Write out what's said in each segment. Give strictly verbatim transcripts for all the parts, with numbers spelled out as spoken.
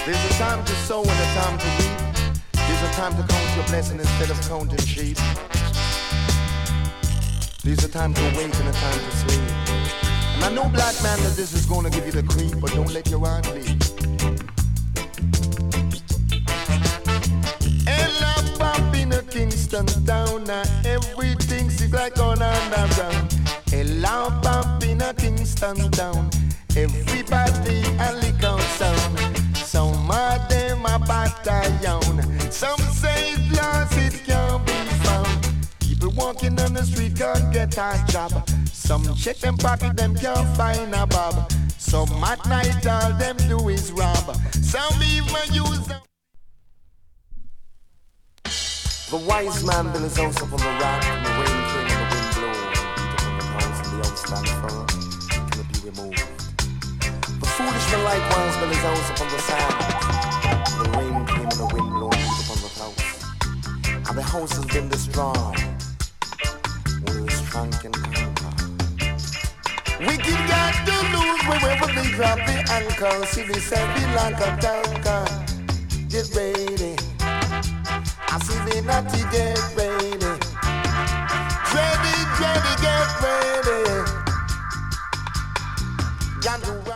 There's a time to sow and a time to reap. There's a time to count your blessing instead of counting sheep. There's a time to wake and a time to sleep. And I know, black man, that this is gonna give you the creep, but don't let your heart leak. Ella pop in a Kingston town, now everything seems like on underground. Ella pop in a Kingston town, everybody a lick out sound. Some of them a battalion, some say it's lost, it can't be found. People walking on the street can't get a job. Some check them pocket, them can't find a bob. Some at night all them do is rob. Some even use them. The wise man built his house up on the rock, and the rain came and the wind blew. He took on the house and the house stand firm, can it be removed? The foolish man likewise built his house up on the sand. The rain came and the wind blew, he took on the house. And the house has been destroyed. Only the strong can conquer. Wicked got to lose wherever they drop the anchor. See they send it like a tanker. Get ready. I see the natty get ready. Ready, ready, get ready. Yonder right.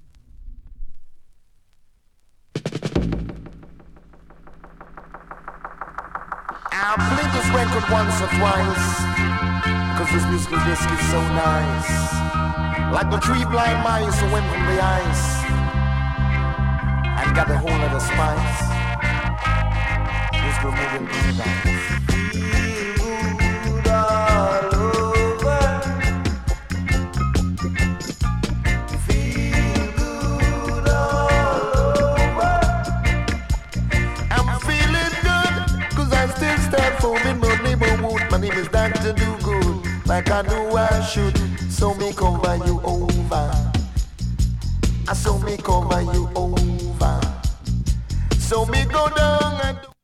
I'll play this record once or twice, cause this musical disc is so nice. Like the three blind mice who went from the ice and got a whole lot of spice. Let's go moving to the dance. Feel good all over. Feel good all over. I'm feeling good, cause I still stand for in my neighborhood. My name is Doctor Do Good, like I know I should. So me cover you over. I saw me cover you over. So me go down and